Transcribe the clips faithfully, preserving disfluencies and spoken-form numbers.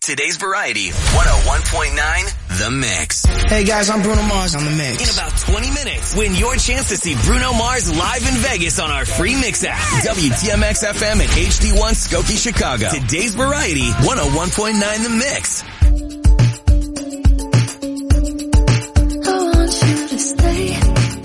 Today's Variety, one oh one point nine The Mix. Hey guys, I'm Bruno Mars on The Mix. In about twenty minutes, win your chance to see Bruno Mars live in Vegas on our free Mix app. W T M X F M and H D one Skokie, Chicago. Today's Variety, one oh one point nine The Mix. I want you to stay.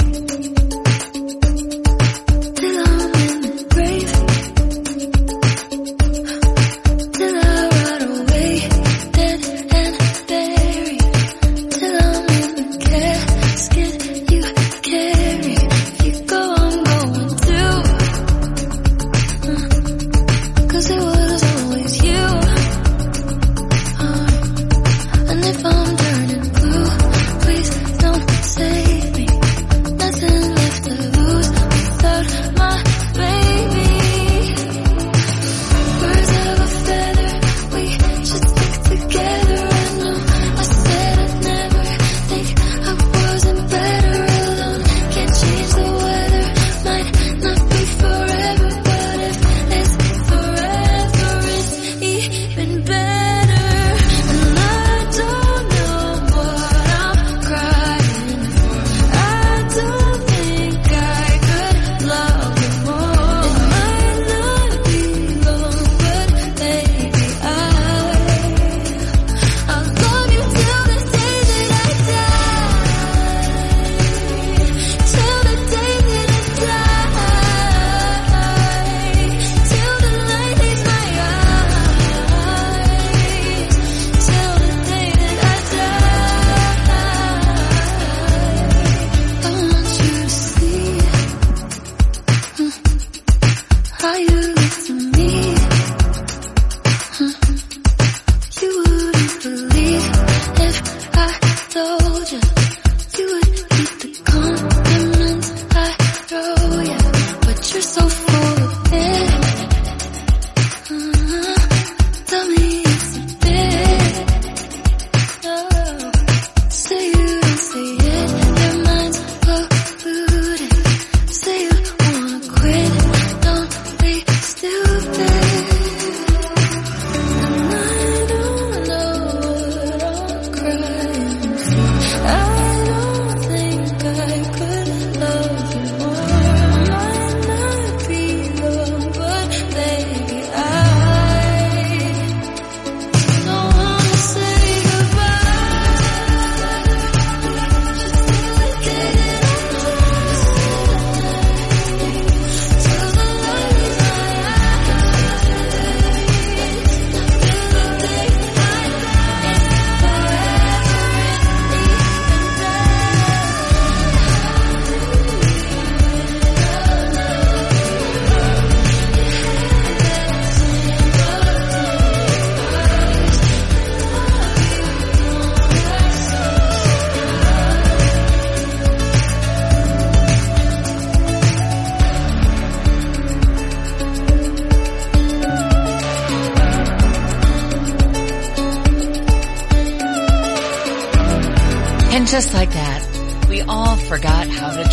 Just like that, we all forgot how to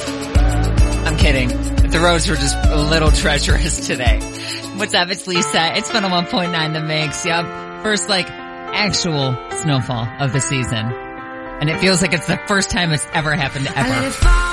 drive. I'm kidding. The roads were just a little treacherous today. What's up? It's Lisa. It's one oh one point nine The Mix. Yep. First, like, actual snowfall of the season. And it feels like it's the first time it's ever happened ever.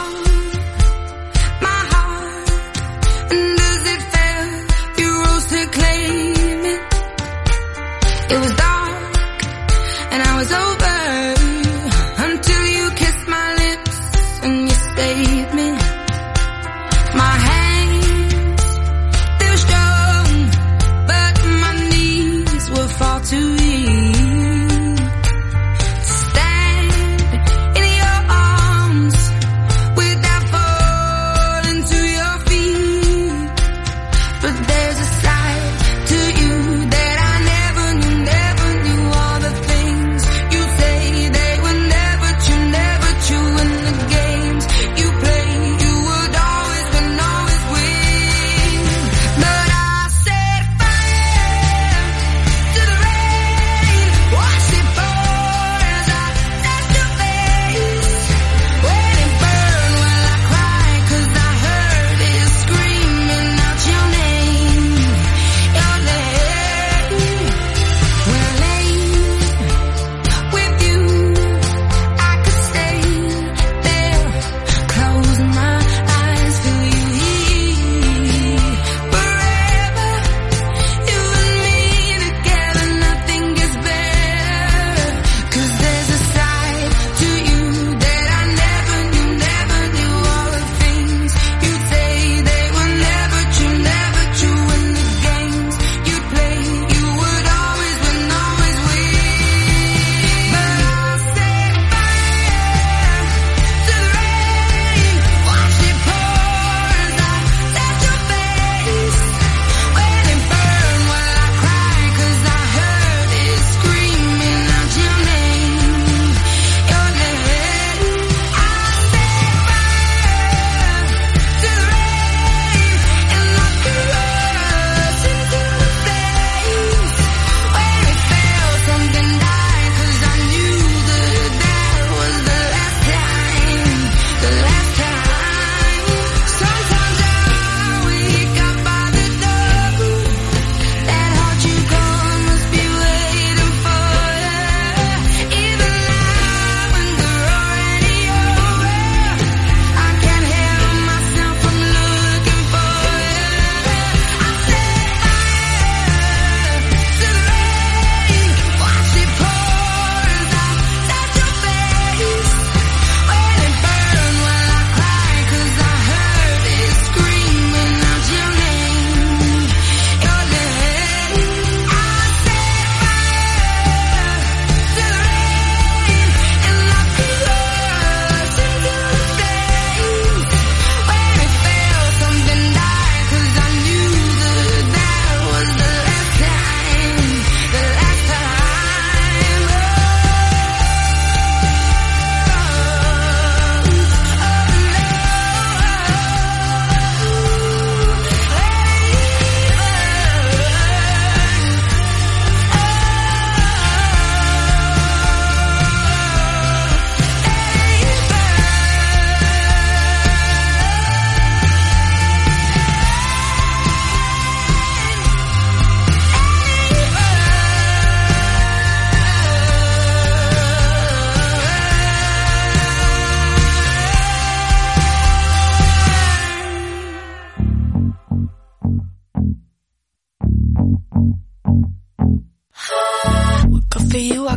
But there's a side to you that I never knew, never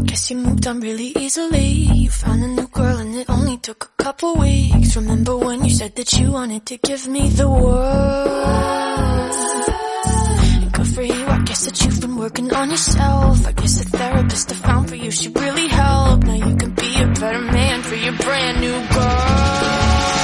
guess you moved on really easily. You found a new girl and it only took a couple weeks. Remember when you said that you wanted to give me the world? And good for you, I guess that you've been working on yourself. I guess the therapist I found for you should really help. Now you can be a better man for your brand new girl.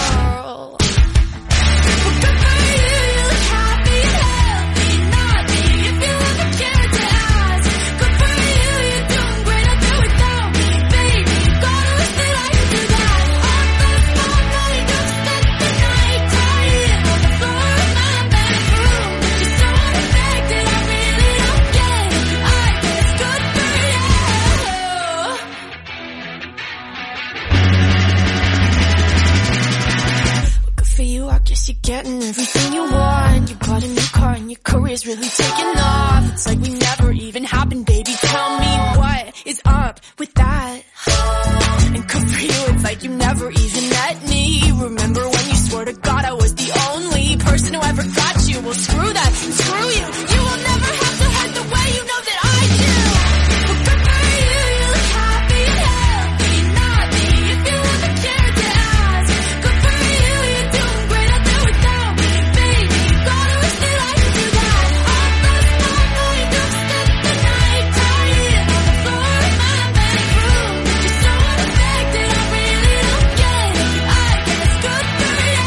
You're getting everything you want. You bought a new car and your career's really taking off. It's like we never even happened, baby. Tell me what is up with that. And good for you, it's like you never even met me. Remember when you swore to God I was the only person who ever got you? Well, screw that and screw you. You will never have to hurt the way you know that I do. Well, good for you, you look happy and healthy. Not me, if you ever cared to ask. Good for you, you're doing great out there without me, baby. Gotta wish that I could do that. All those small night jumps spent the night crying on the floor of my bedroom. You're so unaffected, I really don't get it. I guess good for you.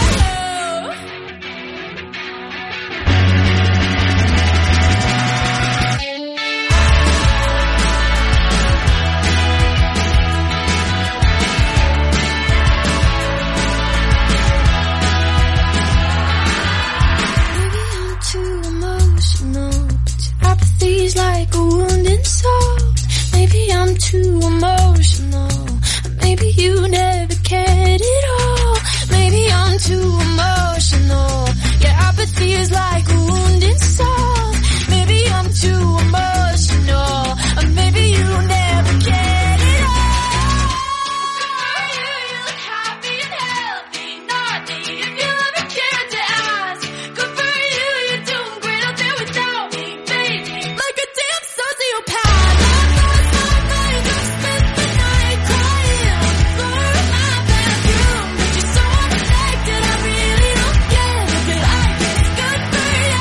Maybe I'm too emotional, but your apathy's like a wounded soul. Maybe I'm too emotional, maybe you never cared at all. Maybe I'm too emotional, your apathy is like a wounded soul. Maybe I'm too emotional, or maybe you never cared at all. You look happy and healthy, not me, if you ever cared to ask. Good for you, you're doing great out there without me, baby. Like a damn sociopath. All those long nights I spent the night crying on the floor of my bedroom. But you're so unaffected, I really don't get it. But I guess good for you.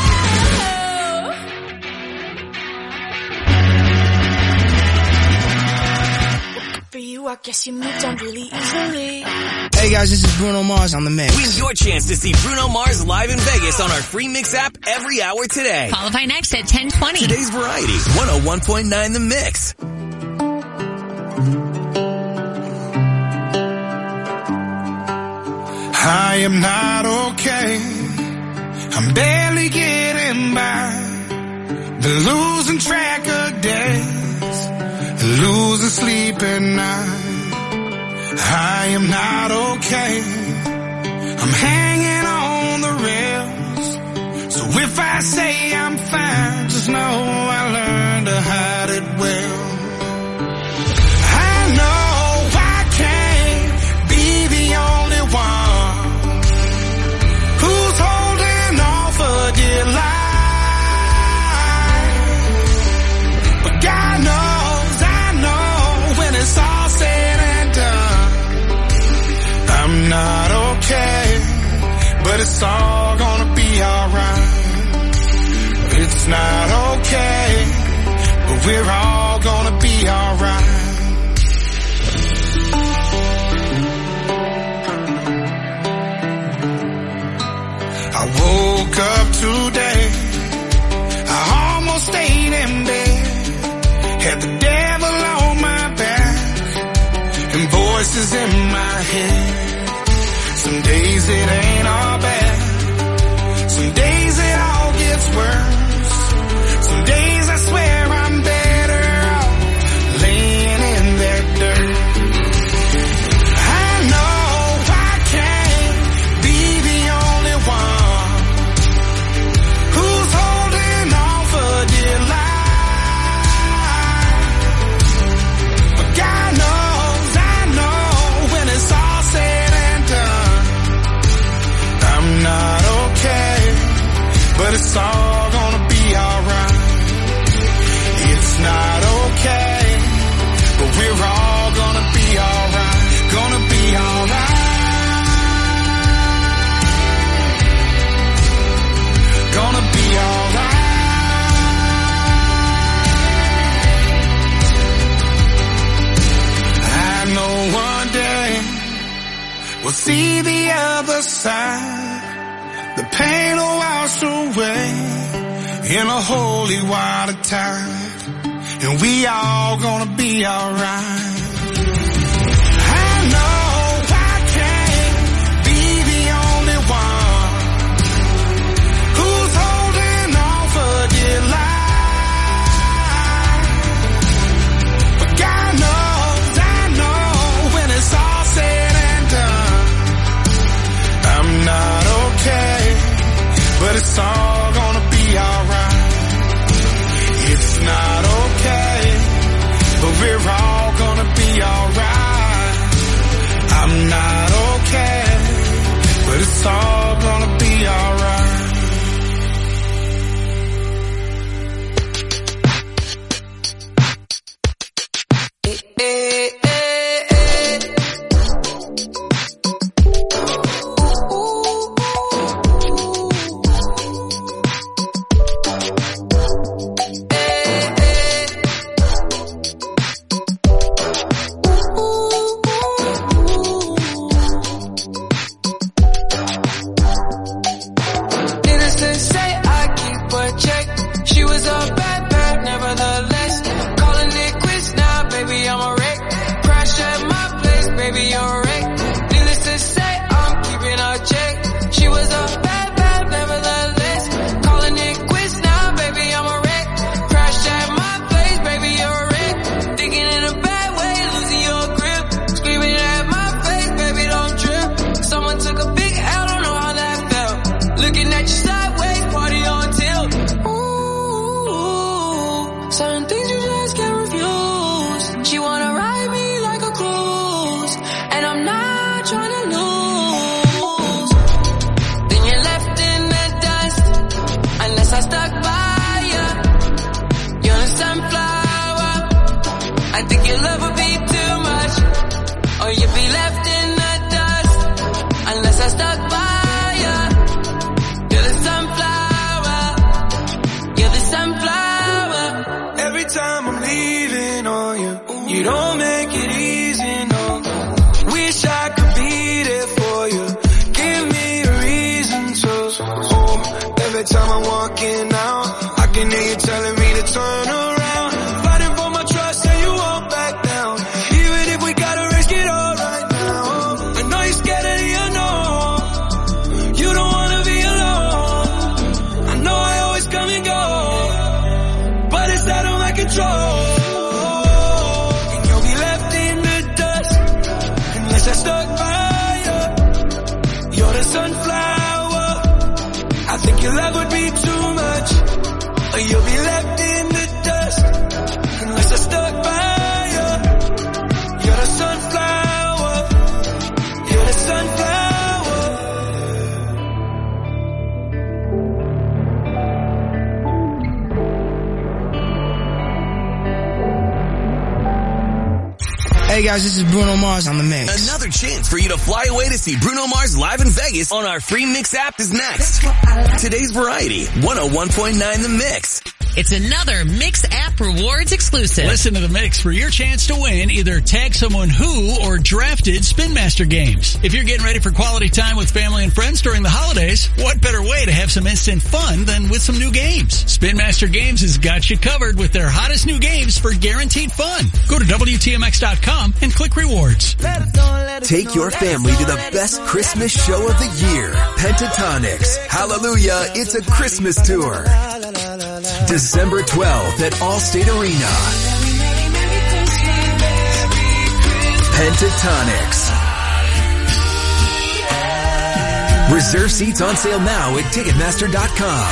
Good for you, I guess you moved on really easily. Hey guys, this is Bruno Mars on the mix. Win your chance to see Bruno Mars live in Vegas on our free Mix app every hour today. Qualify next at ten twenty. Today's Variety, one oh one point nine The Mix. I am not okay. I'm barely getting by. Been losing track of days, losing sleep at night. I am not okay. I'm hanging on the rails. So if I say I'm fine, just know I learned to hide it well. I know I can't be the only one who's holding on for dear life. But God knows, I know when it's all said and done, I'm not okay, but it's all gonna be alright. It's not okay, but we're all gonna be alright. I woke up today, I almost stayed in bed, had the devil on my back, and voices in my head. Some days it ain't all bad, some days it all gets worse. Some days I swear I'm better off laying in that dirt. I know I can't be the only one who's holding on for dear life. But God knows, I know when it's all said and done, in a holy water tide, and we all gonna be alright. I know I can't be the only one who's holding on for dear life, but God knows, I know when it's all said and done, I'm not okay, but it's all gonna be alright. It's not okay, but we're all gonna be alright. I'm not okay, but it's all gonna be alright. Hey guys, this is Bruno Mars on the mix. Another chance for you to fly away to see Bruno Mars live in Vegas on our free Mix app is next. Today's Variety, one oh one point nine The Mix. It's another Mix app rewards exclusive. Listen to the Mix for your chance to win either Tag Someone Who or Drafted Spin Master games. If you're getting ready for quality time with family and friends during the holidays, what better way to have some instant fun than with some new games? Spin Master Games has got you covered with their hottest new games for guaranteed fun. Go to W T M X dot com and click rewards. Take your family to the best Christmas show of the year. Pentatonics. Hallelujah, it's a Christmas tour. December twelfth at Allstate Arena. Pentatonics. Reserve seats on sale now at Ticketmaster dot com.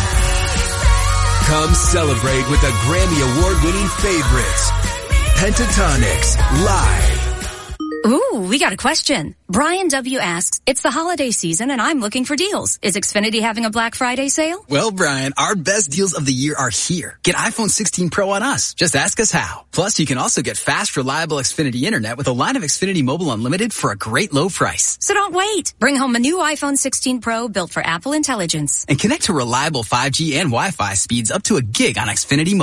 Come celebrate with the Grammy Award-winning favorites. Pentatonics live. Ooh, we got a question. Brian W. asks, it's the holiday season and I'm looking for deals. Is Xfinity having a Black Friday sale? Well, Brian, our best deals of the year are here. Get iPhone sixteen Pro on us. Just ask us how. Plus, you can also get fast, reliable Xfinity Internet with a line of Xfinity Mobile Unlimited for a great low price. So don't wait. Bring home a new iPhone sixteen Pro built for Apple Intelligence. And connect to reliable five G and Wi-Fi speeds up to a gig on Xfinity Mobile.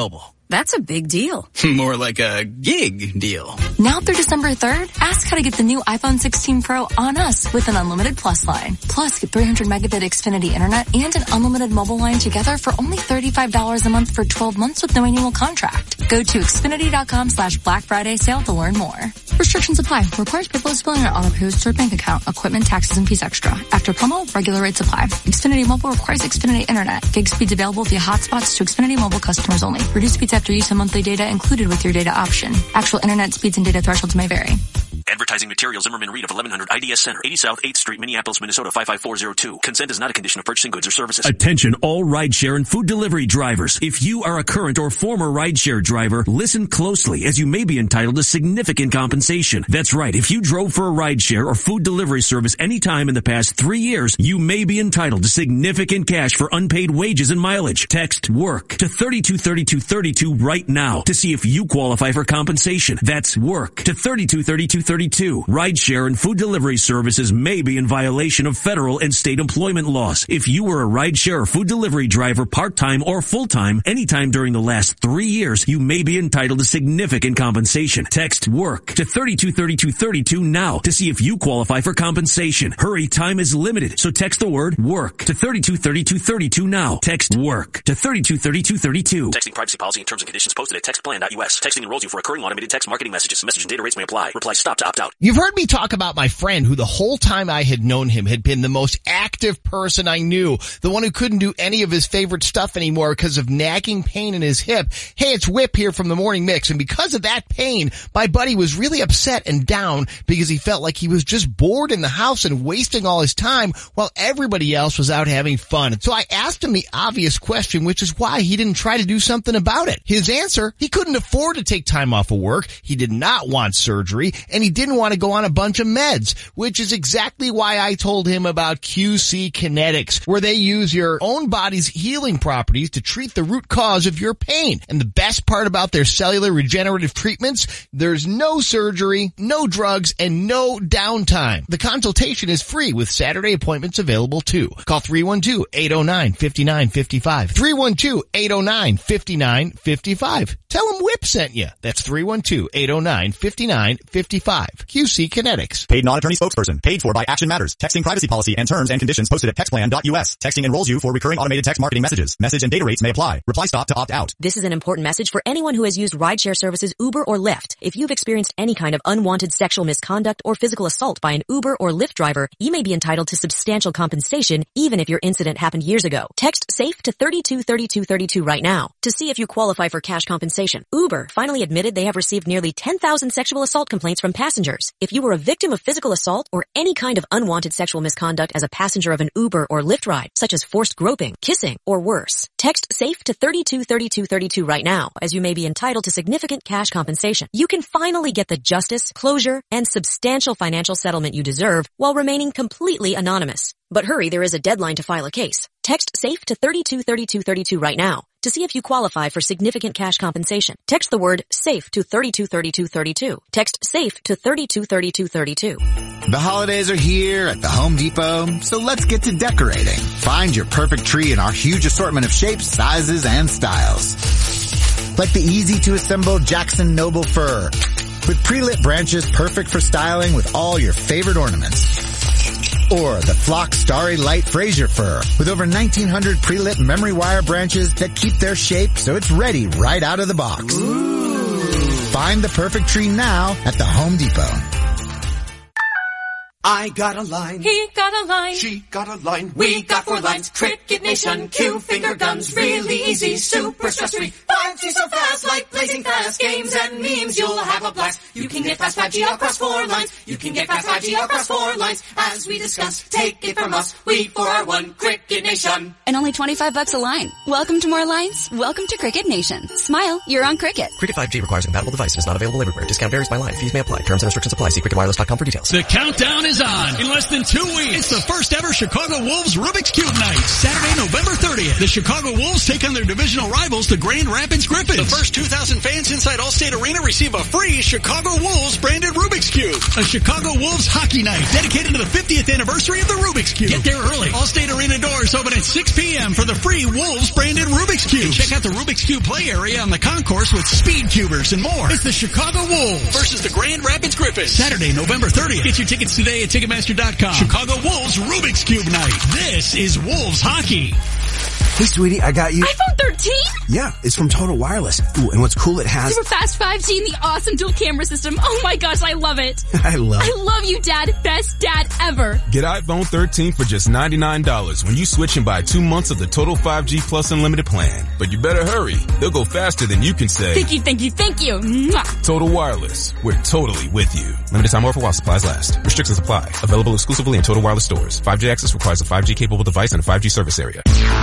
That's a big deal. More like a gig deal. Now through December third, ask how to get the new iPhone sixteen Pro on us with an unlimited Plus line. Plus, get three hundred megabit Xfinity internet and an unlimited mobile line together for only thirty-five dollars a month for twelve months with no annual contract. Go to Xfinity.com slash Black Friday sale to learn more. Restrictions apply. Requires paperless billing or auto-pay with stored bank account. Equipment, taxes, and fees extra. After promo, regular rates apply. Xfinity Mobile requires Xfinity internet. Gig speeds available via hotspots to Xfinity Mobile customers only. Reduced speeds after use of monthly data included with your data option. Actual internet speeds and data thresholds may vary. Advertising material, Zimmerman Reed of eleven hundred I D S Center, eighty South eighth Street, Minneapolis, Minnesota, five five four zero two. Consent is not a condition of purchasing goods or services. Attention all rideshare and food delivery drivers. If you are a current or former rideshare driver, listen closely as you may be entitled to significant compensation. That's right. If you drove for a rideshare or food delivery service anytime in the past three years, you may be entitled to significant cash for unpaid wages and mileage. Text WORK to thirty-two thirty-two thirty-two right now to see if you qualify for compensation. That's WORK to thirty-two thirty-two thirty-two. Rideshare and food delivery services may be in violation of federal and state employment laws. If you were a rideshare or food delivery driver part-time or full-time anytime during the last three years, you may be entitled to significant compensation. Text WORK to thirty-two thirty-two thirty-two now to see if you qualify for compensation. Hurry, time is limited, so text the word WORK to thirty-two thirty-two thirty-two now. Text WORK to thirty-two thirty-two thirty-two. Texting privacy policy and terms and conditions posted at textplan dot U S. Texting enrolls you for recurring automated text marketing messages. Message and data rates may apply. Reply stop to opt out. You've heard me talk about my friend who the whole time I had known him had been the most active person I knew. The one who couldn't do any of his favorite stuff anymore because of nagging pain in his hip. Hey, it's Whip here from the Morning Mix. And because of that pain, my buddy was really upset and down because he felt like he was just bored in the house and wasting all his time while everybody else was out having fun. So I asked him the obvious question, which is why he didn't try to do something about it. His answer, he couldn't afford to take time off of work. He did not want surgery and he didn't want to go on a bunch of meds, which is exactly why I told him about Q C Kinetics, where they use your own body's healing properties to treat the root cause of your pain. And the best part about their cellular regenerative treatments, there's no surgery, no drugs, and no downtime. The consultation is free with Saturday appointments available too. Call three one two, eight oh nine, five nine five five. three one two, eight oh nine, five nine five five. Tell them Whip sent you. That's three one two, eight oh nine, five nine five five. Q C Kinetics. Paid non-attorney spokesperson. Paid for by Action Matters. Texting privacy policy and terms and conditions posted at textplan dot U S. Texting enrolls you for recurring automated text marketing messages. Message and data rates may apply. Reply stop to opt out. This is an important message for anyone who has used rideshare services Uber or Lyft. If you've experienced any kind of unwanted sexual misconduct or physical assault by an Uber or Lyft driver, you may be entitled to substantial compensation even if your incident happened years ago. Text SAFE to thirty-two thirty-two thirty-two right now to see if you qualify for cash compensation. Uber finally admitted they have received nearly ten thousand sexual assault complaints from passengers. If you were a victim of physical assault or any kind of unwanted sexual misconduct as a passenger of an Uber or Lyft ride, such as forced groping, kissing, or worse, text SAFE to thirty-two thirty-two thirty-two right now, as you may be entitled to significant cash compensation. You can finally get the justice, closure, and substantial financial settlement you deserve while remaining completely anonymous. But hurry, there is a deadline to file a case. Text SAFE to thirty-two thirty-two thirty-two right now to see if you qualify for significant cash compensation. Text the word SAFE to thirty-two thirty-two thirty-two. Text SAFE to thirty-two thirty-two thirty-two. The holidays are here at the Home Depot, so let's get to decorating. Find your perfect tree in our huge assortment of shapes, sizes, and styles. Like the easy-to-assemble Jackson Noble Fir, with pre-lit branches perfect for styling with all your favorite ornaments. Or the Flock Starry Light Fraser Fir, with over nineteen hundred pre-lit memory wire branches that keep their shape so it's ready right out of the box. Ooh. Find the perfect tree now at the Home Depot. I got a line. He got a line. She got a line. We got four lines. Cricket Nation. Cue finger guns. Really easy. Super stress-free. five G so fast like blazing fast. Games and memes. You'll have a blast. You can get fast five G across four lines. You can get fast five G across four lines. As we discuss, take it from us. We four are one. Cricket Nation. And only twenty-five bucks a line. Welcome to more lines. Welcome to Cricket Nation. Smile. You're on Cricket. Cricket five G requires a compatible device and is not available everywhere. Discount varies by line. Fees may apply. Terms and restrictions apply. See cricket wireless dot com for details. The countdown is on. In less than two weeks, it's the first ever Chicago Wolves Rubik's Cube Night. Saturday, November thirtieth. The Chicago Wolves take on their divisional rivals, the Grand Rapids Griffins. The first two thousand fans since inside Allstate Arena, receive a free Chicago Wolves branded Rubik's Cube. A Chicago Wolves hockey night dedicated to the fiftieth anniversary of the Rubik's Cube. Get there early. Allstate Arena doors open at six p.m. for the free Wolves branded Rubik's Cube. Check out the Rubik's Cube play area on the concourse with speed cubers and more. It's the Chicago Wolves versus the Grand Rapids Griffins. Saturday, November thirtieth. Get your tickets today at Ticketmaster dot com. Chicago Wolves Rubik's Cube night. This is Wolves hockey. Hey, sweetie, I got you. iPhone thirteen? Yeah, it's from Total Wireless. Ooh, and what's cool, it has... Super fast five G and the awesome dual camera system. Oh my gosh, I love it. I love it. I love you, Dad. Best dad ever. Get iPhone thirteen for just ninety-nine dollars when you switch and buy two months of the Total five G Plus Unlimited plan. But you better hurry. They'll go faster than you can say. Thank you, thank you, thank you. Mwah. Total Wireless. We're totally with you. Limited time offer while supplies last. Restrictions apply. Available exclusively in Total Wireless stores. five G access requires a five G capable device and a five G service area.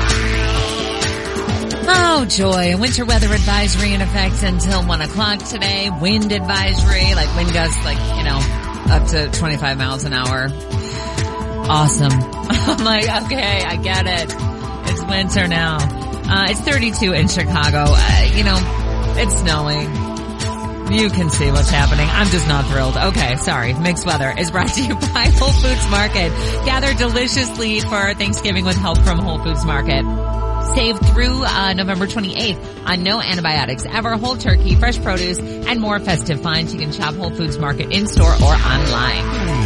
Oh, joy. Winter weather advisory in effect until one o'clock today. Wind advisory, like wind gusts, like, you know, up to twenty-five miles an hour. Awesome. I'm like, okay, I get it. It's winter now. Uh, it's thirty-two in Chicago. Uh, you know, it's snowing. You can see what's happening. I'm just not thrilled. Okay, sorry. Mixed weather is brought to you by Whole Foods Market. Gather delicious lead for Thanksgiving with help from Whole Foods Market. Save through uh, November twenty-eighth on no antibiotics ever, whole turkey, fresh produce, and more festive finds. You can shop Whole Foods Market in-store or online.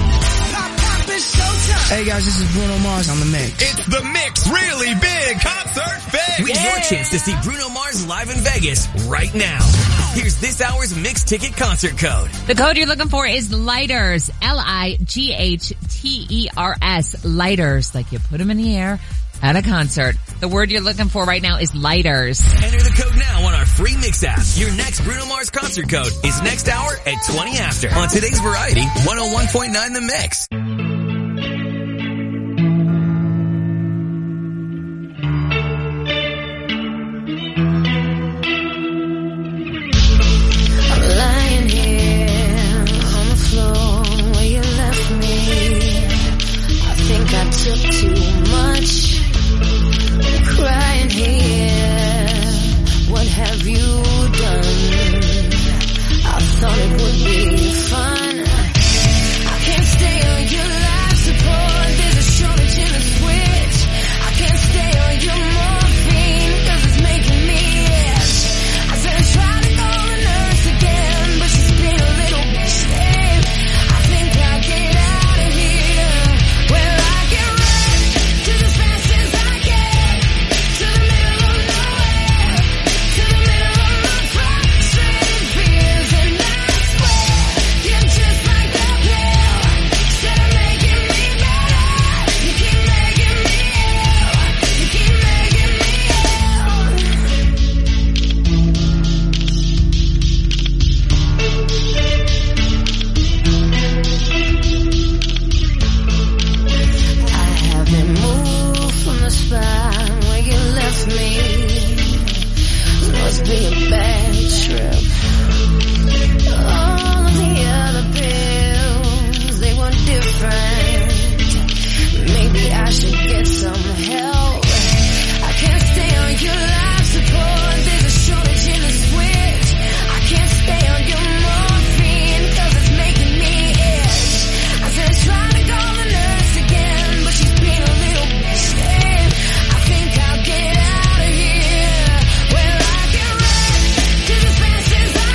Hey guys, this is Bruno Mars on The Mix. It's The Mix Really Big Concert Fix. Win your chance to see Bruno Mars live in Vegas right now. Here's this hour's Mix Ticket Concert code. The code you're looking for is LIGHTERS. L I G H T E R S. Lighters. Like you put them in the air at a concert. The word you're looking for right now is lighters. Enter the code now on our free Mix app. Your next Bruno Mars concert code is next hour at twenty after on today's Variety one oh one point nine The Mix. I'm lying here on the floor where you left me. I think I took too much. Crying here, what have you done? I thought it would be fun. I can't stay on your life support, there's a shortage in the switch. I can't stay on your morphine, cause it's making me itch. I said I tried to call the nurse again, but she's been a little stiff. I think I'll get out of here. Well, I get right to as fast as I can. Where you left me, must be a bad trip. All of the other pills, they were different. Maybe I should get some help. I can't stay on your life support, there's a shortage in the switch. I can't stay on your morphine, cause it's making me itch. I said try to call the nurse again, but she's been a little stiff. I think I'll get out of here. Well, I can run just as fast as I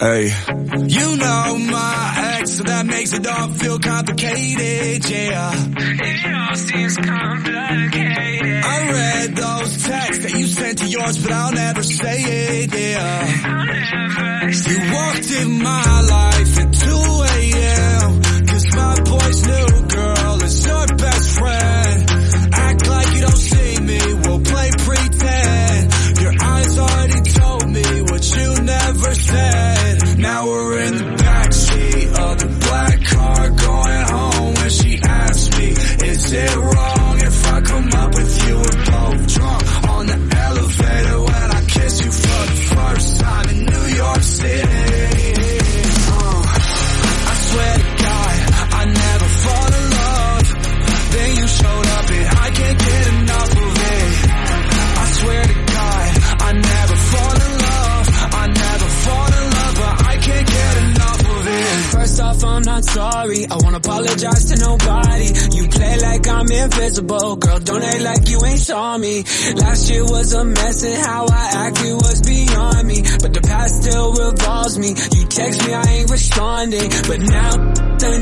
Hey, you know my ex, so that makes it all feel complicated, yeah. It all seems complicated. I read those texts that you sent to yours, but I'll never say it, yeah. I'll never say it. You walked in my life at two a.m. Cause my boy's new girl is your best friend. Act like you don't see me, we'll play pretend. Your eyes already told me what you never said. Now we're in the backseat of the black car going home when she asked me, is it wrong if I come up with you? We're both drunk on the elevator when I kiss you for the first time in New York City. Uh, I swear to God, I never fall in love. Then you showed up and I can't get enough of it. I swear to God, I never fall in love. I never fall in love, but I can't get enough of it. First off, I'm not sorry. I won't apologize to nobody. You play like I'm invisible. Girl, don't act like you ain't saw me. Last year was a mess and how I acted was beyond me. But the past still revolves me. You text me, I ain't responding. But now, done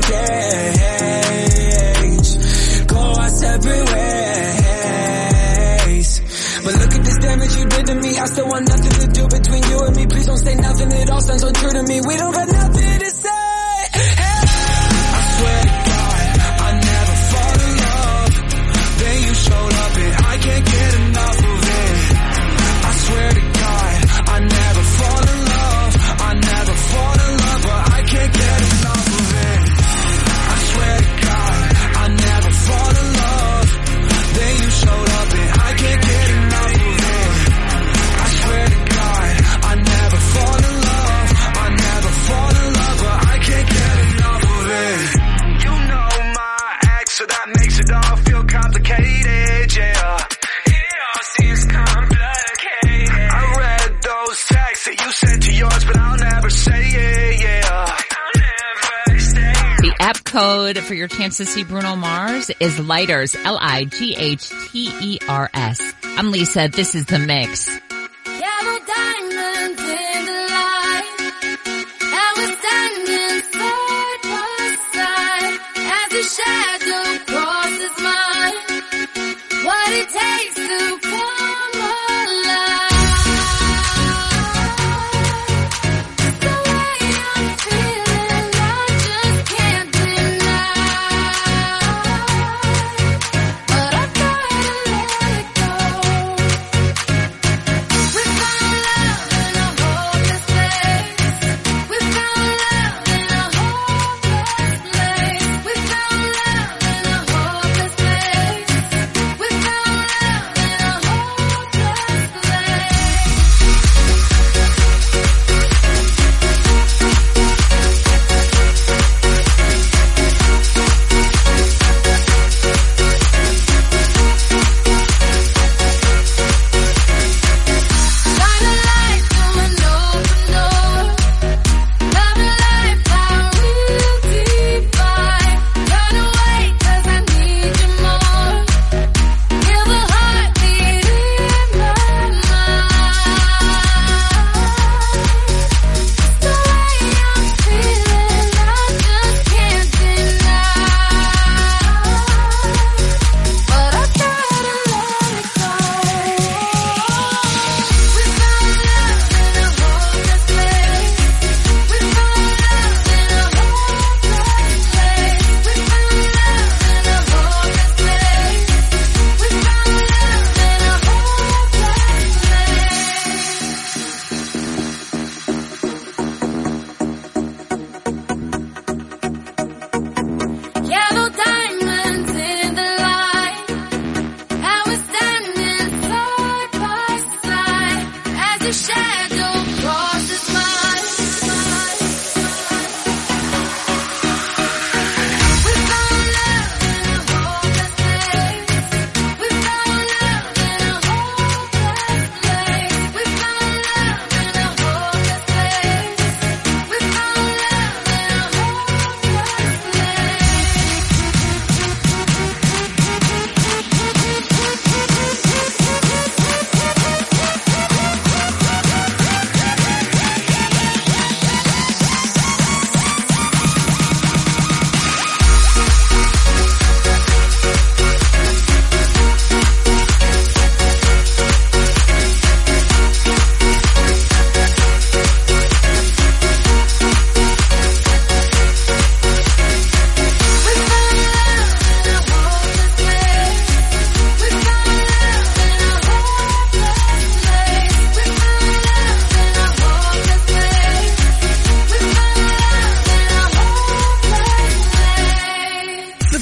changed. Go our separate ways. But look at this damage you did to me. I still want nothing to do between you and me. Please don't say nothing, it all sounds untrue to me. We don't got nothing to say. Hey. I swear to God, I never fall in love. Then you showed up and I can't get enough of it. I swear to God, I never fall in love. I never fall in love, but I can't get enough of it. I swear to God, I never fall in love. Then you showed up and I can't get enough of it. I swear to God, I never fall in love. I never fall in love, but I can't get enough of it. You know my ex, so that makes it all feel complicated, yeah. It all seems complicated. I read those texts that you sent to yours, but I'll never say it, yeah. I'll never say it. The app code for your chance to see Bruno Mars is Lighters, L I G H T E R S. I'm Lisa. This is The Mix. Yellow diamonds in the light, and we're standing side by side as the shadow crosses mine. What it takes to come alive. It's the way I'm feeling, I just can't deny. But I gotta let it go.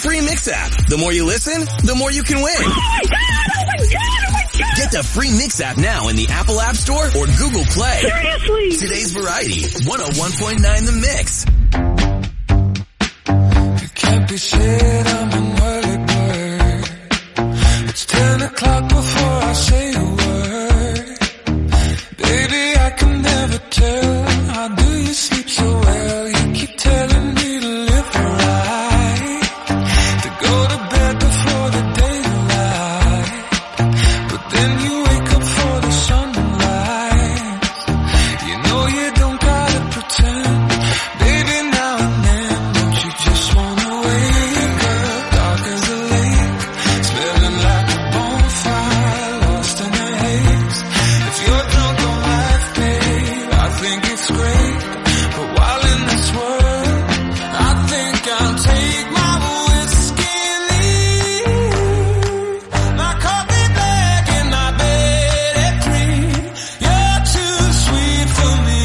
free Mix app. The more you listen, the more you can win. Oh my God! Oh my God! Oh my God! Get the free Mix app now in the Apple App Store or Google Play. Seriously? Today's Variety, one oh one point nine The Mix. It can't be said I'm an early bird. It's ten o'clock before I say a word. Baby, I can never tell. How do you sleep so well? You keep telling me to live right, to go to bed before the daylight, but then you wake up for the sunrise. You know you don't gotta pretend, baby, now and then. Don't you just wanna wake up dark as a lake, smelling like a bonfire, lost in a haze. If you're drunk on life, babe, I think it's great. But while in this world, I think I'll take my whiskey and leave. My coffee black and my bed at three. You're too sweet for me.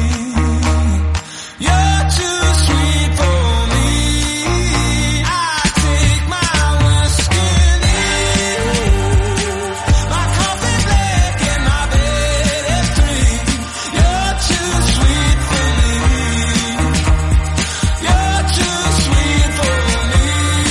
You're too sweet for me. I take my whiskey and leave. My coffee black and my bed at three. You're too sweet for me. You're too sweet for me.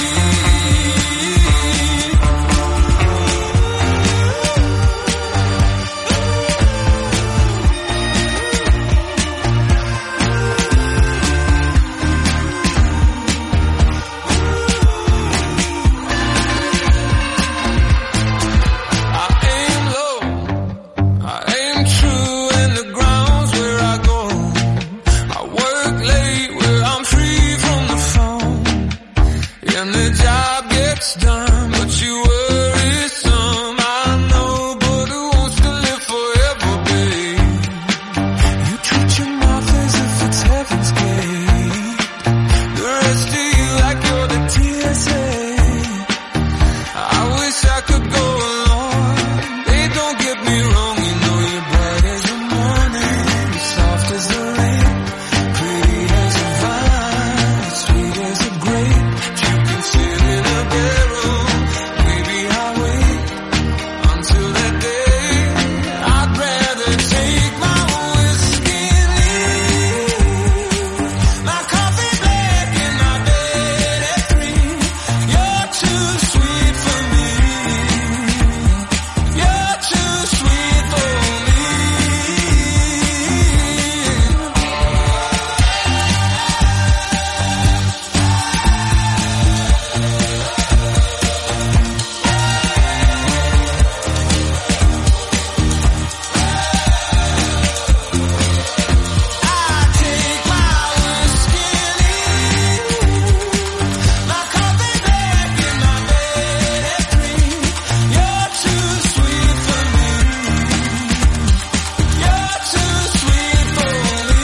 I aim low, I aim true in the grounds where I go. I work late where I'm free from the phone, and the job gets done, but you worry some. I know, but who wants to live forever, babe? You treat your mouth as if it's heaven's gate. The rest of you like you're the T S A. I wish I could go along. They don't get me wrong, you know you're bright as the morning, soft as the rain, pretty as a vine, sweet as a grape. You can sit in a bedroom, maybe I'll wait until that day. I'd rather take my whiskey and leave. My coffee black and my bed at three. You're too sweet for me. You're too sweet for me. I take my whiskey and leave. My coffee black and my bed at three. You're too sweet for me. You're too sweet for me.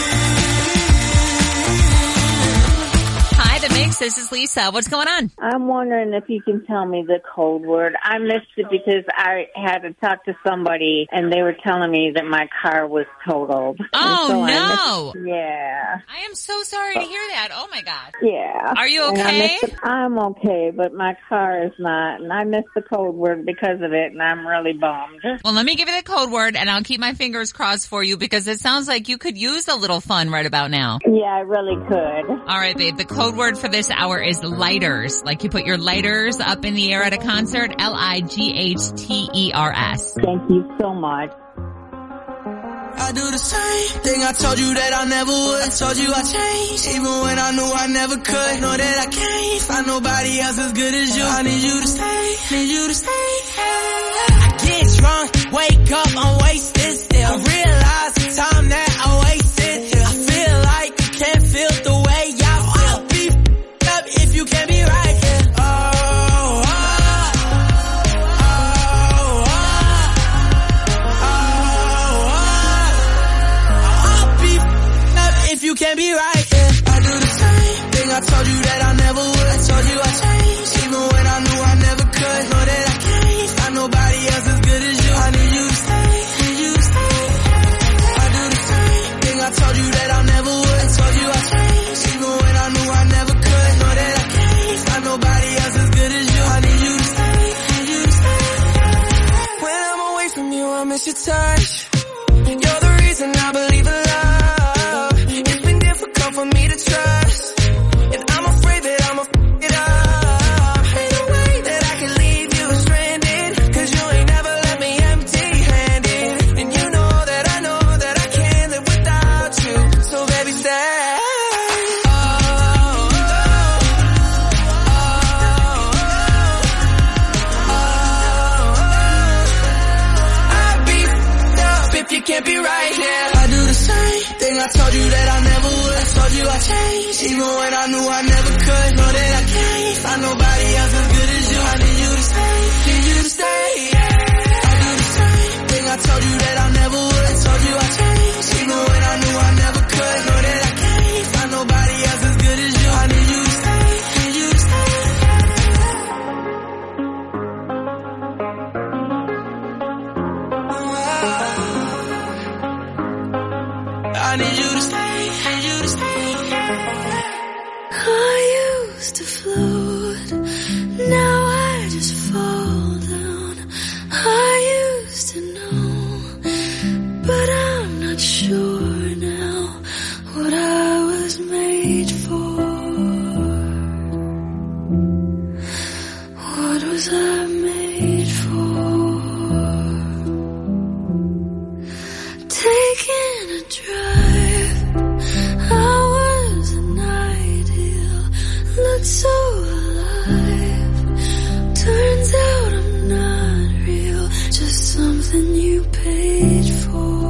Hi, The Mix. This is Lisa. What's going on? I'm wondering if you can tell me the code word. I missed it because I had to talk to somebody and they were telling me that my car was totaled. And Oh, so I no. missed- yeah. I am so sorry to hear that. Oh, my God. Yeah. Are you And I okay? missed the- I'm okay, but my car is not. And I missed the code word because of it, and I'm really bummed. Well, let me give you the code word, and I'll keep my fingers crossed for you because it sounds like you could use a little fun right about now. Yeah, I really could. All right, babe. The code word for this hour is lighters. Like you put your lighters up in the air at a concert. L I G H T E R S. Thank you so much. I do the same thing I told you that I never would. I told you I changed, even when I knew I never could. Know that I can't find nobody else as good as you. I need you to stay, need you to stay. I get drunk, wake up, I'm wasted still. I realize the time that I wasted here. I feel like you can't feel the way I feel. I'll be f***ed up if you can't be right here. Oh, oh, oh, oh, oh, oh. I'll be f***ed up if you can't be right here. I do the same thing I told you that I never would. I told you I changed, even when I knew I never could. Know that I can't find nobody else as good as you. I need you to stay, need you I told you that I never would. I told you I changed, even when I knew I never could. Know that I can't find nobody else as good as you. I need you to stay, need you to stay, yeah. I do the same thing I told you that I never would. I told you I changed, even when I knew I never could. Know that I can't find nobody else as good as you. I need you to stay, need you to stay. I need you to stay, need you to stay. I used to float, now I just fall down. I used to know, but I'm not sure now what I was made for. What was I made for? Taking a drive, I was an ideal, looked so alive. Turns out I'm not real, just something you paid for.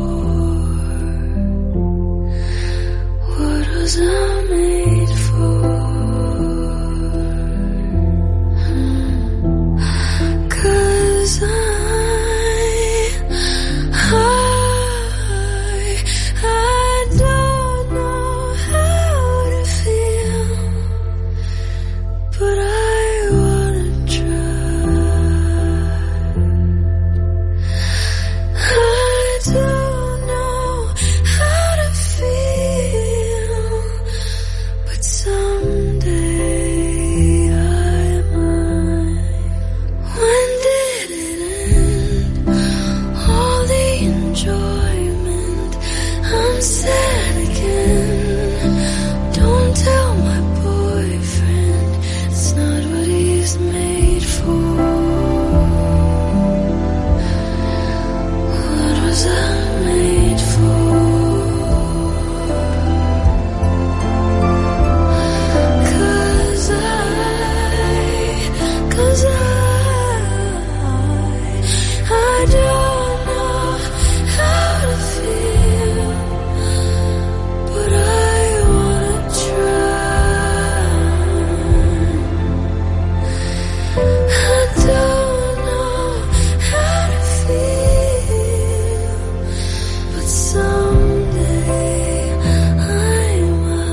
What was I made for? 'Cause I, I, I don't know how to feel, but I wanna try. I don't know how to feel, but someday I might. When did it end? All the enjoyment, I'm sad again. Don't tell my boyfriend, it's not what he's made for. What was I made for? 'Cause I, 'cause I, I don't know how to feel, but I wanna try. I don't know how to feel, but someday I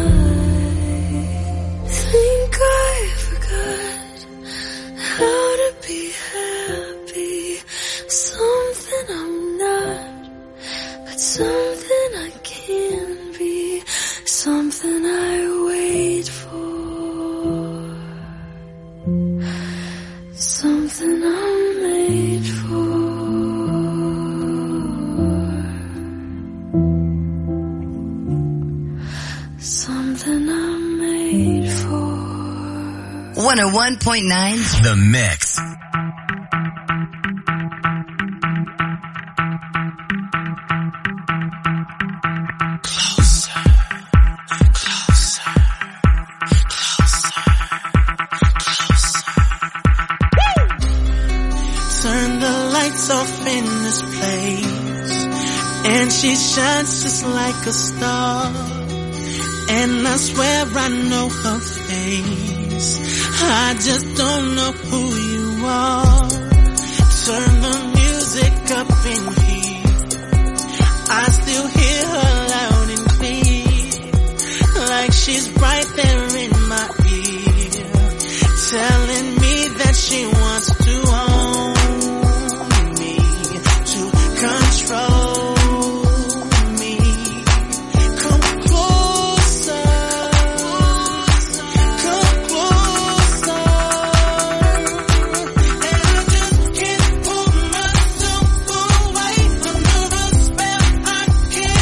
might. Think I forgot how to be happy. Something I'm not, but something I can be. Something I wait for. Something I'm made for. Something I'm made for. one oh one point nine The Mix. Turn the lights off in this place, and she shines just like a star. And I swear I know her face, I just don't know who you are. Turn the music up in here, I still hear her loud and clear, like she's right there in my ear, telling me that she wants to own me, to control me. Come closer, come closer, and I just can't pull myself away under a spell I can't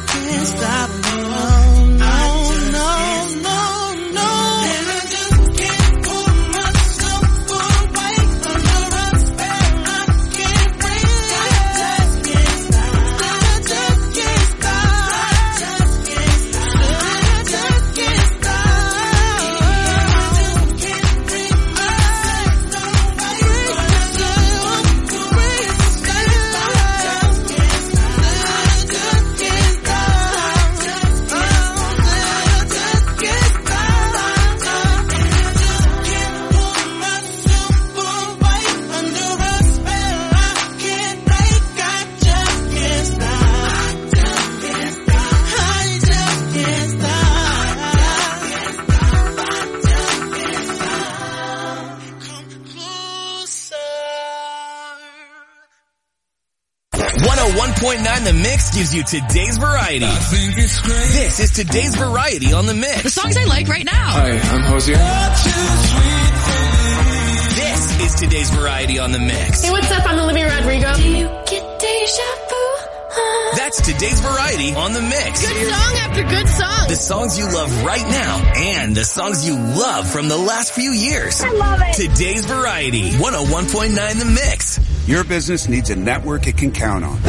can't stop. No, no, no, no, no. And I just can't pull myself away from the spell. I can't break. I just can't stop. I just can't stop. I just can't stop. I just can't stop. I just can't bring myself away from the spell. I just can't stop. I just can't one oh one point nine The Mix gives you today's variety. I think it's great. This is today's variety on The Mix. The songs I like right now. Hi, I'm Hosier. This is today's variety on The Mix. Hey, what's up? I'm Olivia Rodrigo. Do you get deja vu? Huh? That's today's variety on The Mix. Good song after good song. The songs you love right now and the songs you love from the last few years. I love it. Today's variety, one oh one point nine The Mix. Your business needs a network it can count on.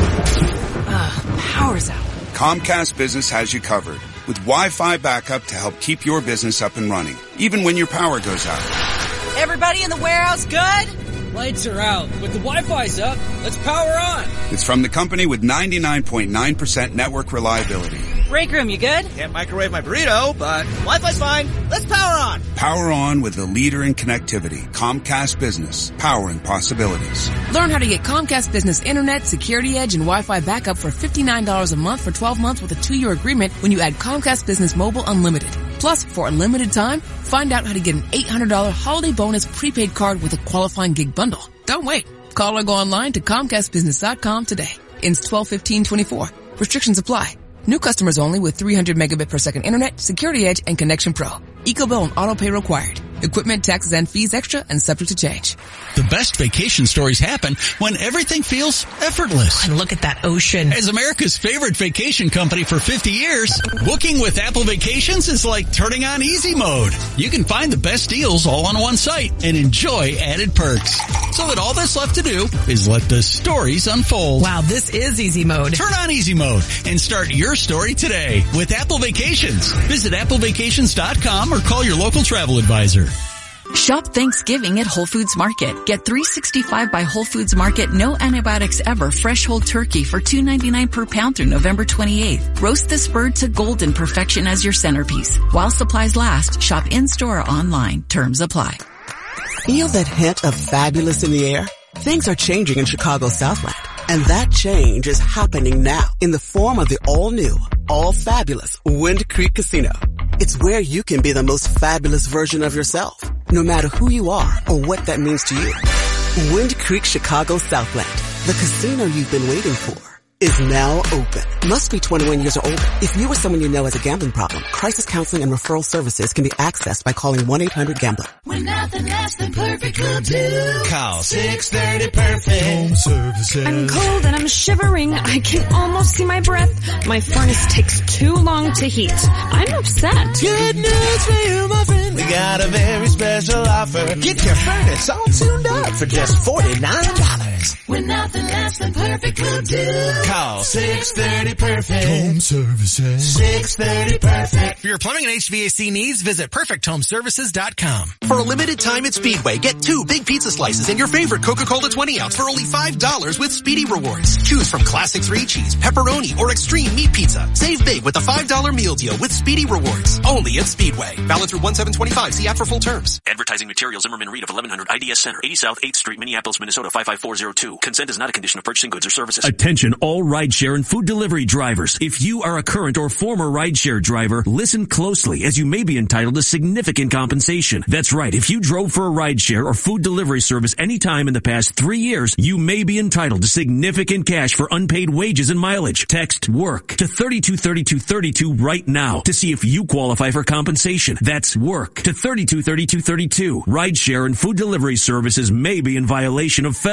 Ugh, power's out. Comcast Business has you covered with Wi-Fi backup to help keep your business up and running, even when your power goes out. Everybody in the warehouse good? Lights are out, but the Wi-Fi's up. Let's power on. It's from the company with ninety-nine point nine percent network reliability. Break room, you good? Can't microwave my burrito, but Wi-Fi's fine. Let's power on. Power on with the leader in connectivity, Comcast Business, powering possibilities. Learn how to get Comcast Business Internet, Security Edge, and Wi-Fi backup for fifty-nine dollars a month for twelve months with a two-year agreement when you add Comcast Business Mobile Unlimited. Plus, for a limited time, find out how to get an eight hundred dollars holiday bonus prepaid card with a qualifying gig bundle. Don't wait. Call or go online to Comcast Business dot com today. Ends twelve fifteen twenty-four. Restrictions apply. New customers only with three hundred megabit per second internet, Security Edge, and Connection Pro. EcoBill and auto pay required. Equipment, taxes, and fees extra and subject to change. The best vacation stories happen when everything feels effortless. And look at that ocean. As America's favorite vacation company for fifty years, booking with Apple Vacations is like turning on easy mode. You can find the best deals all on one site and enjoy added perks. So that all that's left to do is let the stories unfold. Wow, this is easy mode. Turn on easy mode and start your story today with Apple Vacations. Visit apple vacations dot com or call your local travel advisor. Shop Thanksgiving at Whole Foods Market. Get three sixty-five by Whole Foods Market, no antibiotics ever, fresh whole turkey for two ninety-nine per pound through November twenty-eighth. Roast this bird to golden perfection as your centerpiece. While supplies last, shop in-store or online. Terms apply. Feel that hint of fabulous in the air? Things are changing in Chicago Southland, and that change is happening now in the form of the all-new, all-fabulous Wind Creek Casino. It's where you can be the most fabulous version of yourself, no matter who you are or what that means to you. Wind Creek Chicago Southland, the casino you've been waiting for, is now open. Must be twenty-one years or older. If you or someone you know has a gambling problem, crisis counseling and referral services can be accessed by calling one eight hundred gambler. When nothing less than perfect will do. Call six thirty perfect. Home services. I'm cold and I'm shivering. I can almost see my breath. My furnace takes too long to heat. I'm upset. Good news for you, my friend. We got a very special offer. Get your furnace all tuned up for just forty-nine dollars. When nothing less than perfect will do. Call six thirty perfect. Home services. six thirty perfect. For your plumbing and H V A C needs, visit perfect home services dot com. For a limited time at Speedway, get two big pizza slices and your favorite Coca-Cola twenty ounce for only five dollars with Speedy Rewards. Choose from classic three cheese, pepperoni, or extreme meat pizza. Save big with a five dollar meal deal with Speedy Rewards. Only at Speedway. Valid through one seven twenty-five. See app for full terms. Advertising material Zimmerman Reed of eleven hundred I D S Center, eighty South eighth Street, Minneapolis, Minnesota five five four zero two. Consent is not a condition of purchasing goods or services. Attention all rideshare and food delivery drivers. If you are a current or former rideshare driver, listen closely as you may be entitled to significant compensation. That's right. If you drove for a rideshare or food delivery service anytime in the past three years, you may be entitled to significant cash for unpaid wages and mileage. Text WORK to thirty-two thirty-two thirty-two right now to see if you qualify for compensation. That's WORK to thirty-two thirty-two thirty-two. Rideshare and food delivery services may be in violation of federal and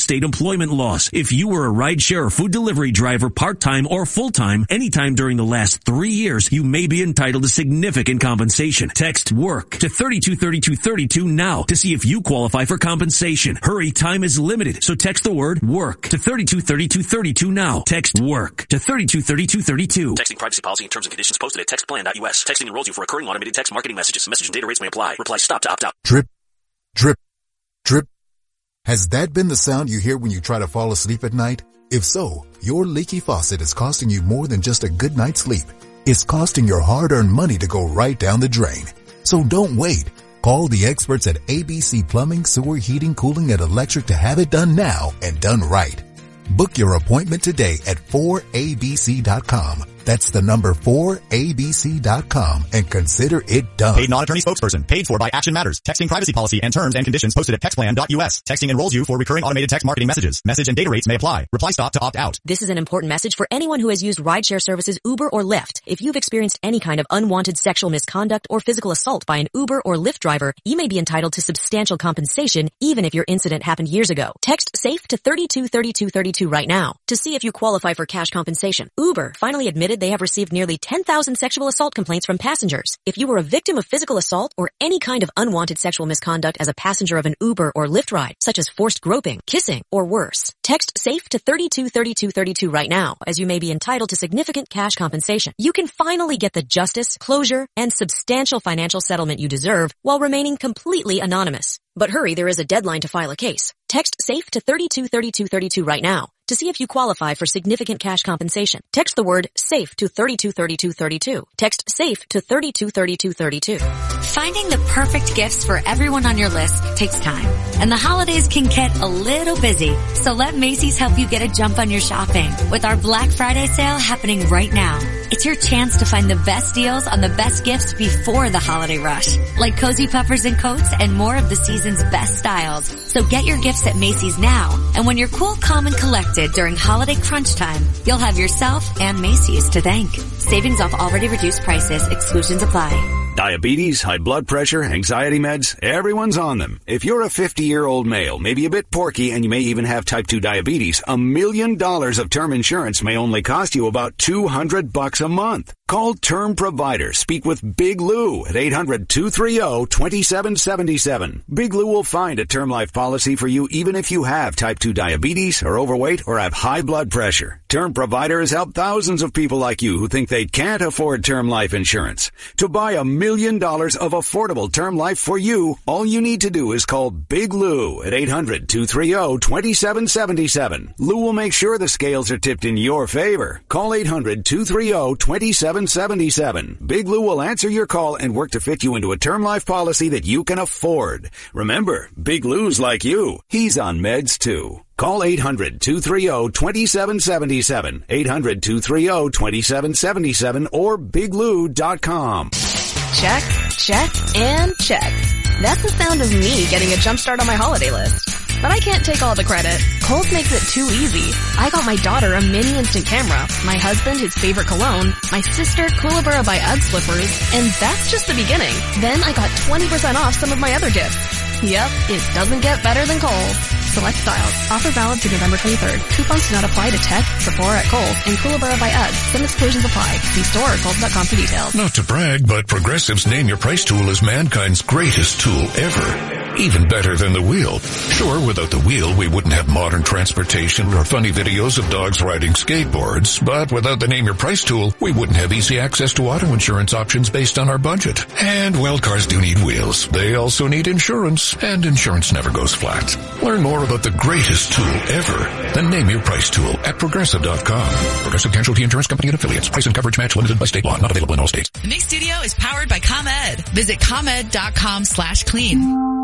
state employment loss. If you were a rideshare or food delivery driver part-time or full-time anytime during the last three years, you may be entitled to significant compensation. Text WORK to thirty-two thirty-two thirty-two now to see if you qualify for compensation. Hurry, time is limited, so text the word WORK to thirty-two thirty-two thirty-two now. Text WORK to thirty-two thirty-two thirty-two. Texting privacy policy and terms and conditions posted at text plan dot U S. Texting enrolls you for recurring automated text marketing messages. Message and data rates may apply. Reply stop to opt out. Drip, drip, drip. Has that been the sound you hear when you try to fall asleep at night? If so, your leaky faucet is costing you more than just a good night's sleep. It's costing your hard-earned money to go right down the drain. So don't wait. Call the experts at A B C Plumbing, Sewer, Heating, Cooling, and Electric to have it done now and done right. Book your appointment today at four A B C dot com. That's the number four A B C dot com and consider it done. Paid non-attorney spokesperson. Paid for by Action Matters. Texting privacy policy and terms and conditions posted at text plan dot U S. Texting enrolls you for recurring automated text marketing messages. Message and data rates may apply. Reply stop to opt out. This is an important message for anyone who has used rideshare services Uber or Lyft. If you've experienced any kind of unwanted sexual misconduct or physical assault by an Uber or Lyft driver, you may be entitled to substantial compensation even if your incident happened years ago. Text SAFE to thirty-two thirty-two thirty-two right now to see if you qualify for cash compensation. Uber finally admitted they have received nearly ten thousand sexual assault complaints from passengers. If you were a victim of physical assault or any kind of unwanted sexual misconduct as a passenger of an Uber or Lyft ride, such as forced groping, kissing, or worse, text SAFE to thirty-two thirty-two thirty-two right now, as you may be entitled to significant cash compensation. You can finally get the justice, closure, and substantial financial settlement you deserve while remaining completely anonymous. But hurry, there is a deadline to file a case. Text SAFE to thirty-two thirty-two thirty-two right now to see if you qualify for significant cash compensation. Text the word SAFE to thirty-two thirty-two thirty-two. Text SAFE to thirty-two thirty-two thirty-two. Finding the perfect gifts for everyone on your list takes time, and the holidays can get a little busy. So let Macy's help you get a jump on your shopping with our Black Friday sale happening right now. It's your chance to find the best deals on the best gifts before the holiday rush, like cozy puffers and coats and more of the season's best styles. So get your gifts at Macy's now, and when you're cool, calm, and collected during holiday crunch time, you'll have yourself and Macy's to thank. Savings off already reduced prices. Exclusions apply. Diabetes, high blood pressure, anxiety meds, everyone's on them. If you're a fifty-year-old male, maybe a bit porky, and you may even have type two diabetes, a million dollars of term insurance may only cost you about two hundred bucks a month. Call Term Provider. Speak with Big Lou at eight hundred two three zero two seven seven seven. Big Lou will find a term life policy for you even if you have type two diabetes, are overweight, or have high blood pressure. Term Provider has helped thousands of people like you who think they can't afford term life insurance. To buy a million dollars of affordable term life for you, all you need to do is call Big Lou at eight hundred two three zero two seven seven seven. Lou will make sure the scales are tipped in your favor. Call eight hundred two three zero two seven seven seven. Big Lou will answer your call and work to fit you into a term life policy that you can afford. Remember, Big Lou's like you. He's on meds too. Call eight hundred two three zero two seven seven seven, eight hundred two three zero two seven seven seven, or big lou dot com. Check, check, and check. That's the sound of me getting a jump start on my holiday list. But I can't take all the credit. Kohl's makes it too easy. I got my daughter a mini instant camera, my husband his favorite cologne, my sister Kookaburra by UGG slippers, and that's just the beginning. Then I got twenty percent off some of my other gifts. Yep, it doesn't get better than Kohl's. Select styles. Offer valid through November twenty-third. Coupons do not apply to Tech, Sephora at Kohl's, and Kookaburra by UGG. Some exclusions apply. See store or Kohl's dot com for details. Not to brag, but Progressive's Name Your Price tool is mankind's greatest tool ever. Even better than the wheel. Sure, without the wheel, we wouldn't have modern transportation or funny videos of dogs riding skateboards. But without the Name Your Price tool, we wouldn't have easy access to auto insurance options based on our budget. And, well, cars do need wheels. They also need insurance. And insurance never goes flat. Learn more about the greatest tool ever, the Name Your Price tool at Progressive dot com. Progressive Casualty Insurance Company and Affiliates. Price and coverage match limited by state law. Not available in all states. The Mix Studio is powered by ComEd. Visit ComEd dot com slash clean.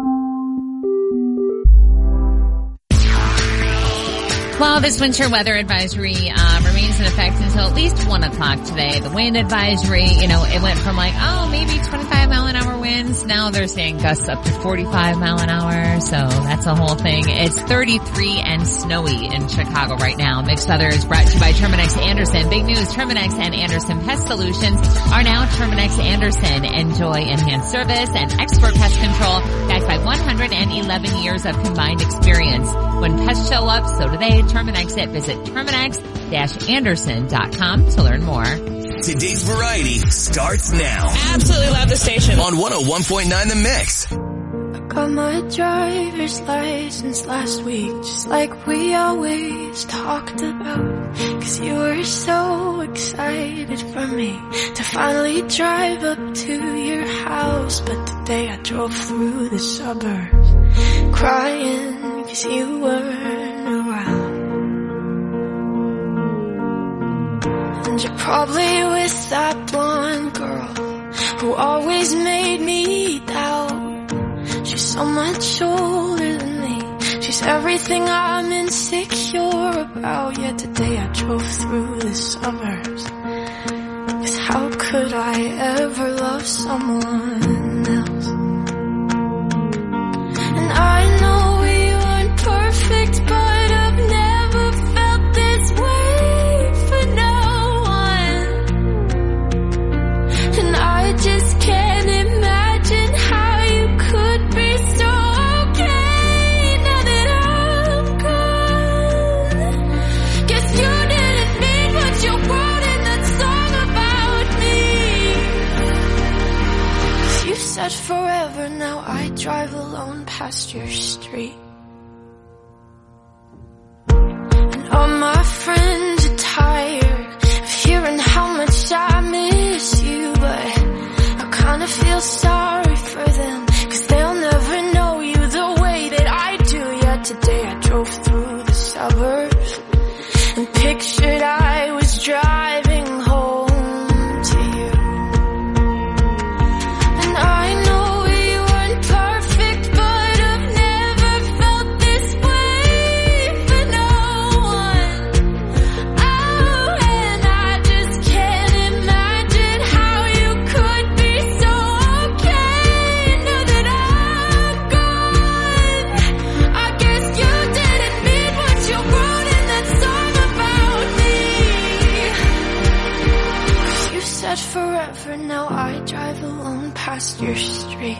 Well, this winter weather advisory uh, remains in effect until at least one o'clock today. The wind advisory, you know, it went from like, oh, maybe twenty-five mile an hour winds. Now they're saying gusts up to forty-five mile an hour. So that's a whole thing. It's thirty-three and snowy in Chicago right now. Mixed weather is brought to you by Terminix Anderson. Big news, Terminix and Anderson Pest Solutions are now Terminix Anderson. Enjoy enhanced service and expert pest control backed by one hundred eleven years of combined experience. When pests show up, so do they. Terminix it. Visit Terminix Anderson dot com to learn more. Today's Variety starts now. Absolutely love the station. On one oh one point nine The Mix. Got my driver's license last week, just like we always talked about. Cause you were so excited for me to finally drive up to your house. But today I drove through the suburbs crying cause you weren't around. And you're probably with that blonde girl who always made me doubt. She's so much older than me. She's everything I'm insecure about. Yet today I drove through the suburbs. Cause how could I ever love someone else? And I know we weren't perfect, but I've never felt this way for no one. And I just can't imagine how you could be so okay now that I'm gone. Guess you didn't mean what you wrote in that song about me. You said forever, now I drive alone past your street. And all my friends are tired of hearing how much I miss you, but I kinda feel sorry for them, cause they'll never know you the way that I do. Yet today I drove through the suburbs and pictured I was driving home to you. And I know we weren't perfect, but I've never felt this way for no one. Oh, and I just can't imagine how you could be so okay now that I'm gone. I guess you didn't mean what you wrote in that song about me. Cause you said forever, now I drive alone past your street.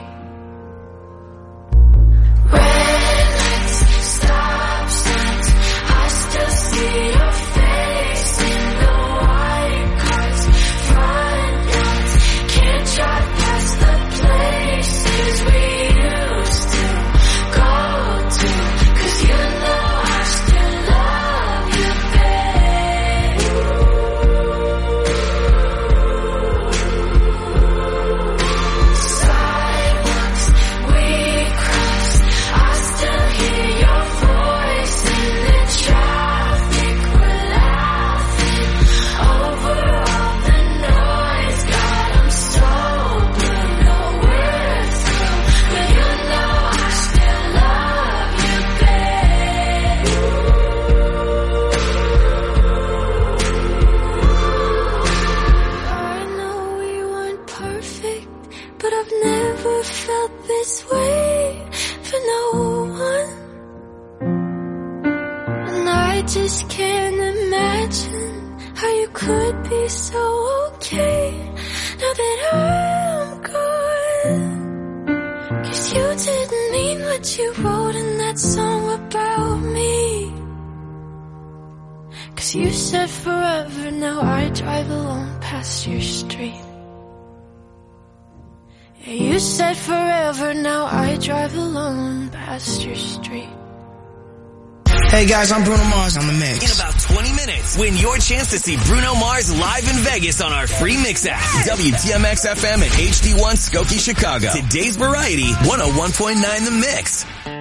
Red lights, stop signs, I still see your face in the white cars, front yards. Can't drive past the places we used to go to, cause you know I still love you, babe. Sidewalks we crossed, I still hear your voice in the traffic. We're laughing over all the noise. God, I'm so blue, no we're through, but you know I still love you, babe. I know we weren't perfect, but I've never felt this way for no one. And I just can't imagine how you could be so okay now that I'm gone. Cause you didn't mean what you wrote in that song about me. Cause you said forever, now I drive alone past your street. Yeah, you said forever, now I drive alone past your street. Hey guys, I'm Bruno Mars on The Mix. In about twenty minutes, win your chance to see Bruno Mars live in Vegas on our free Mix app. W T M X F M and H D one Skokie, Chicago. Today's Variety, one oh one point nine The Mix.